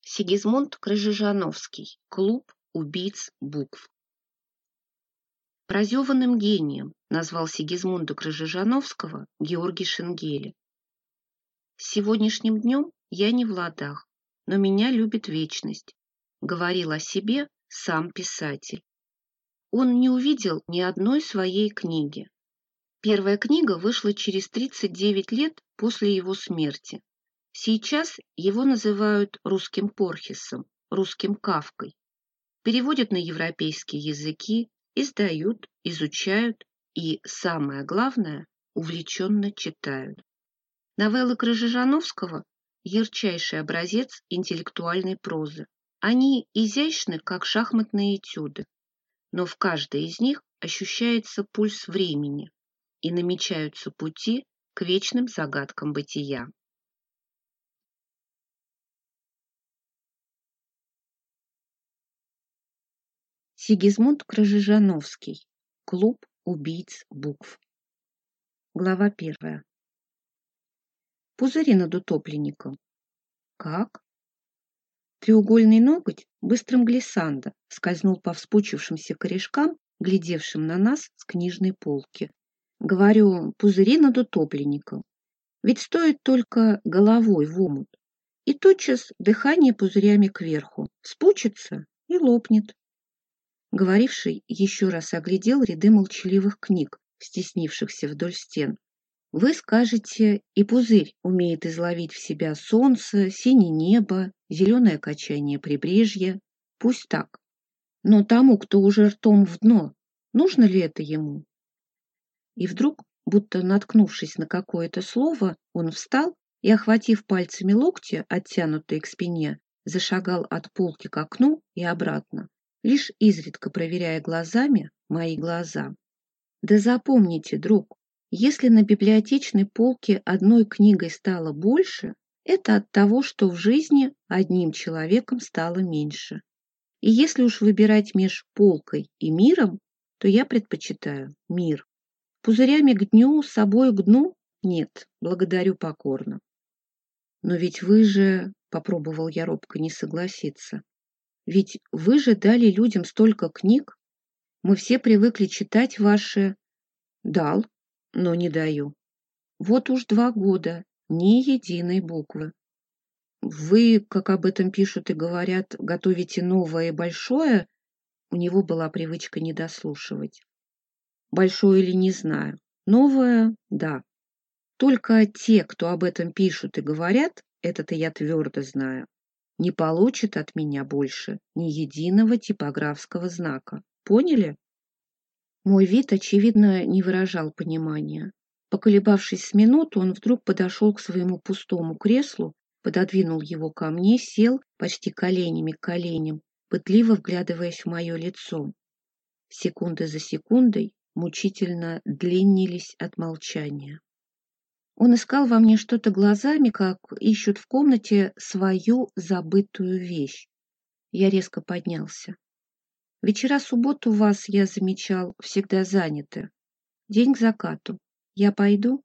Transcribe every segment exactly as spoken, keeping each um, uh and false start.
Сигизмунд Крыжижановский. Клуб убийц букв. Разеванным гением назвал Сигизмунда Крыжижановского Георгий Шенгели. С сегодняшним днем я не в ладах, но меня любит вечность, говорил о себе сам писатель. Он не увидел ни одной своей книги. Первая книга вышла через тридцать девять лет после его смерти. Сейчас его называют русским Порхесом, русским Кафкой. Переводят на европейские языки, издают, изучают и, самое главное, увлеченно читают. Новеллы Крыжижановского – ярчайший образец интеллектуальной прозы. Они изящны, как шахматные этюды, но в каждой из них ощущается пульс времени и намечаются пути к вечным загадкам бытия. Сигизмунд Крыжижановский. Клуб убийц букв. Глава первая. Пузыри над утопленником. Как? Треугольный ноготь быстрым глиссандо скользнул по вспучившимся корешкам, глядевшим на нас с книжной полки. Говорю, пузыри над утопленником. Ведь стоит только головой в омут, и тотчас дыхание пузырями кверху, спучится и лопнет. Говоривший еще раз оглядел ряды молчаливых книг, стеснившихся вдоль стен. Вы скажете, и пузырь умеет изловить в себя солнце, синее небо, зеленое качание прибрежья. Пусть так. Но тому, кто уже ртом в дно, нужно ли это ему? И вдруг, будто наткнувшись на какое-то слово, он встал и, охватив пальцами локти, оттянутые к спине, зашагал от полки к окну и обратно, лишь изредка проверяя глазами мои глаза. Да запомните, друг, если на библиотечной полке одной книгой стало больше, это от того, что в жизни одним человеком стало меньше. И если уж выбирать меж полкой и миром, то я предпочитаю мир. Пузырями к дню, собой к дну? Нет, благодарю покорно. Но ведь вы же, попробовал я робко не согласиться, ведь вы же дали людям столько книг. Мы все привыкли читать ваши... Дал, но не даю. Вот уж два года, ни единой буквы. Вы, как об этом пишут и говорят, готовите новое и большое? У него была привычка не дослушивать. Большое или не знаю. Новое – да. Только те, кто об этом пишут и говорят, это-то я твердо знаю, не получат от меня больше ни единого типографского знака. Поняли? Мой вид, очевидно, не выражал понимания. Поколебавшись с минуту, он вдруг подошел к своему пустому креслу, пододвинул его ко мне, сел почти коленями к коленям, пытливо вглядываясь в мое лицо. Секунды за секундой мучительно длиннились от молчания. Он искал во мне что-то глазами, как ищут в комнате свою забытую вещь. Я резко поднялся. Вечера суббот у вас, я замечал, всегда заняты. День к закату. Я пойду?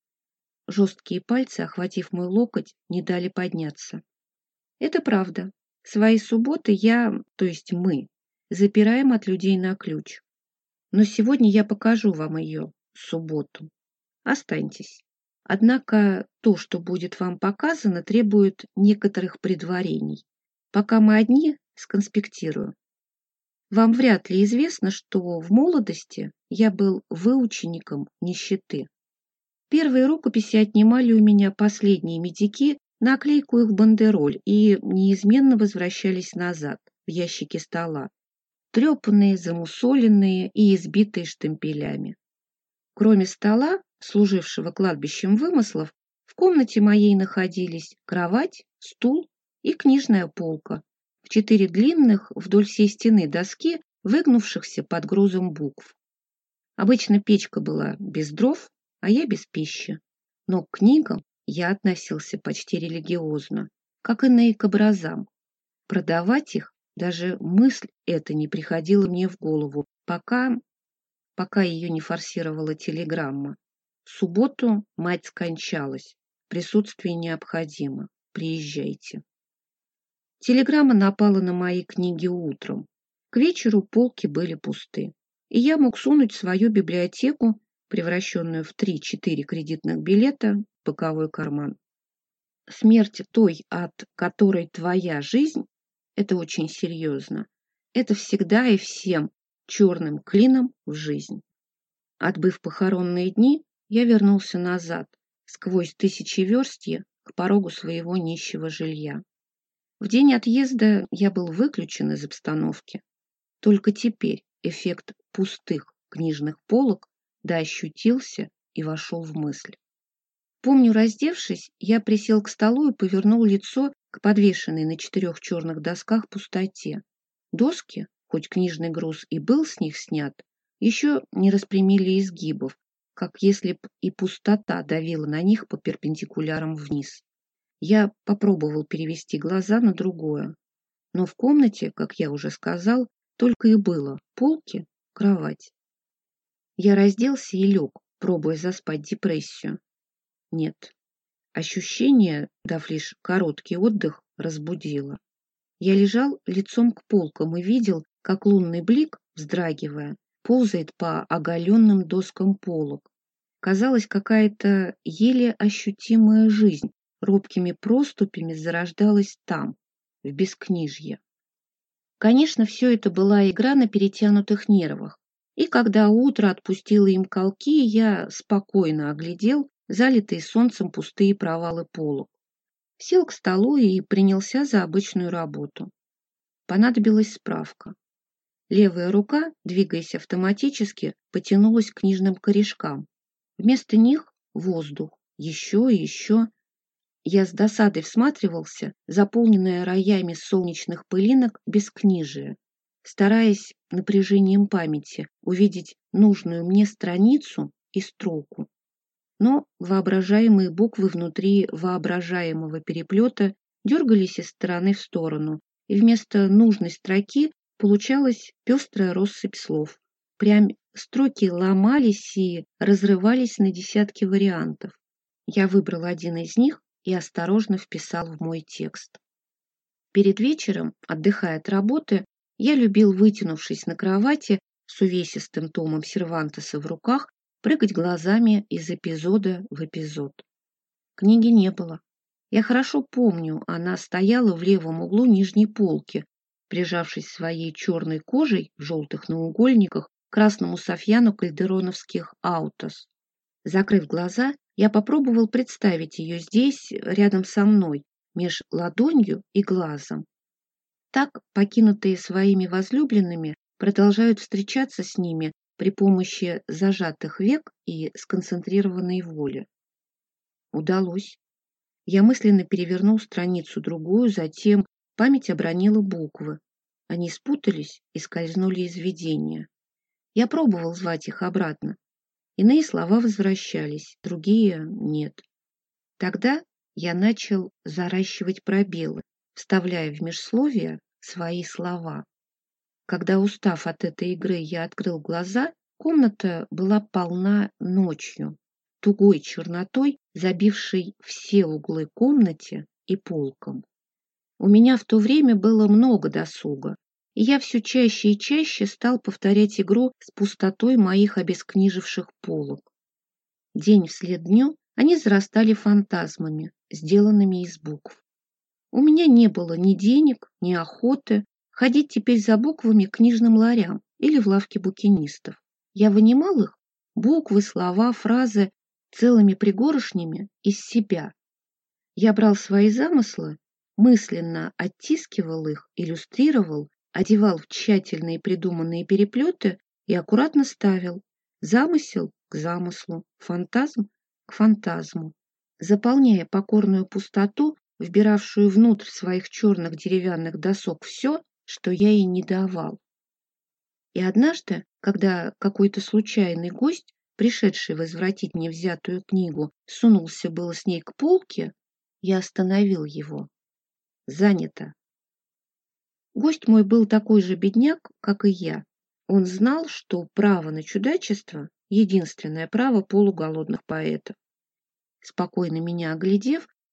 Жесткие пальцы, охватив мой локоть, не дали подняться. Это правда. Свои субботы я, то есть мы, запираем от людей на ключ. Но сегодня я покажу вам ее, субботу. Останьтесь. Однако то, что будет вам показано, требует некоторых предварений. Пока мы одни, сконспектирую. Вам вряд ли известно, что в молодости я был выучеником нищеты. Первые рукописи отнимали у меня последние медики, наклейку их в бандероль и неизменно возвращались назад, в ящики стола, трепанные, замусоленные и избитые штемпелями. Кроме стола, служившего кладбищем вымыслов, в комнате моей находились кровать, стул и книжная полка, в четыре длинных вдоль всей стены доски, выгнувшихся под грузом букв. Обычно печка была без дров, а я без пищи. Но к книгам я относился почти религиозно, как и к образам. Продавать их даже мысль эта не приходила мне в голову, пока, пока ее не форсировала телеграмма. В субботу мать скончалась. Присутствие необходимо. Приезжайте. Телеграмма напала на мои книги утром. К вечеру полки были пусты, и я мог сунуть свою библиотеку, превращенную в три-четыре кредитных билета, в боковой карман. Смерть той, от которой твоя жизнь, это очень серьезно. Это всегда и всем черным клином в жизнь. Отбыв похоронные дни, я вернулся назад, сквозь тысячеверстье, к порогу своего нищего жилья. В день отъезда я был выключен из обстановки. Только теперь эффект пустых книжных полок доощутился и вошел в мысль. Помню, раздевшись, я присел к столу и повернул лицо к подвешенной на четырех черных досках пустоте. Доски, хоть книжный груз и был с них снят, еще не распрямили изгибов, как если б и пустота давила на них по перпендикулярам вниз. Я попробовал перевести глаза на другое, но в комнате, как я уже сказал, только и было полки, кровать. Я разделся и лег, пробуя заспать депрессию. Нет, ощущение, дав лишь короткий отдых, разбудило. Я лежал лицом к полкам и видел, как лунный блик, вздрагивая, ползает по оголенным доскам полок. Казалось, какая-то еле ощутимая жизнь робкими проступями зарождалась там, в бескнижье. Конечно, все это была игра на перетянутых нервах, и когда утро отпустило им колки, я спокойно оглядел залитые солнцем пустые провалы полок. Сел к столу и принялся за обычную работу. Понадобилась справка. Левая рука, двигаясь автоматически, потянулась к книжным корешкам. Вместо них воздух, еще и еще. Я с досадой всматривался, заполненное роями солнечных пылинок бескнижие, стараясь напряжением памяти увидеть нужную мне страницу и строку. Но воображаемые буквы внутри воображаемого переплета дергались из стороны в сторону, и вместо нужной строки получалась пестрая россыпь слов. Прям строки ломались и разрывались на десятки вариантов. Я выбрал один из них и осторожно вписал в мой текст. Перед вечером, отдыхая от работы, я любил, вытянувшись на кровати с увесистым томом Сервантеса в руках, прыгать глазами из эпизода в эпизод. Книги не было. Я хорошо помню, она стояла в левом углу нижней полки, прижавшись своей черной кожей в желтых наугольниках к красному софьяну кальдероновских аутос. Закрыв глаза, я попробовал представить ее здесь, рядом со мной, меж ладонью и глазом. Так покинутые своими возлюбленными продолжают встречаться с ними при помощи зажатых век и сконцентрированной воли. Удалось. Я мысленно перевернул страницу другую, затем память обронила буквы. Они спутались и скользнули из видения. Я пробовал звать их обратно. Иные слова возвращались, другие нет. Тогда я начал заращивать пробелы, вставляя в межсловия свои слова. Когда, устав от этой игры, я открыл глаза, комната была полна ночью, тугой чернотой, забившей все углы комнате и полкам. У меня в то время было много досуга, и я все чаще и чаще стал повторять игру с пустотой моих обескниживших полок. День вслед дню они зарастали фантазмами, сделанными из букв. У меня не было ни денег, ни охоты ходить теперь за буквами к книжным ларям или в лавке букинистов. Я вынимал их, буквы, слова, фразы, целыми пригоршнями из себя. Я брал свои замыслы, мысленно оттискивал их, иллюстрировал, одевал в тщательные придуманные переплеты и аккуратно ставил замысел к замыслу, фантазм к фантазму, заполняя покорную пустоту, вбиравшую внутрь своих черных деревянных досок все, что я ей не давал. И однажды, когда какой-то случайный гость, пришедший возвратить мне взятую книгу, сунулся было с ней к полке, я остановил его. Занято. Гость мой был такой же бедняк, как и я. Он знал, что право на чудачество — единственное право полуголодных поэтов. Спокойно меня оглядев,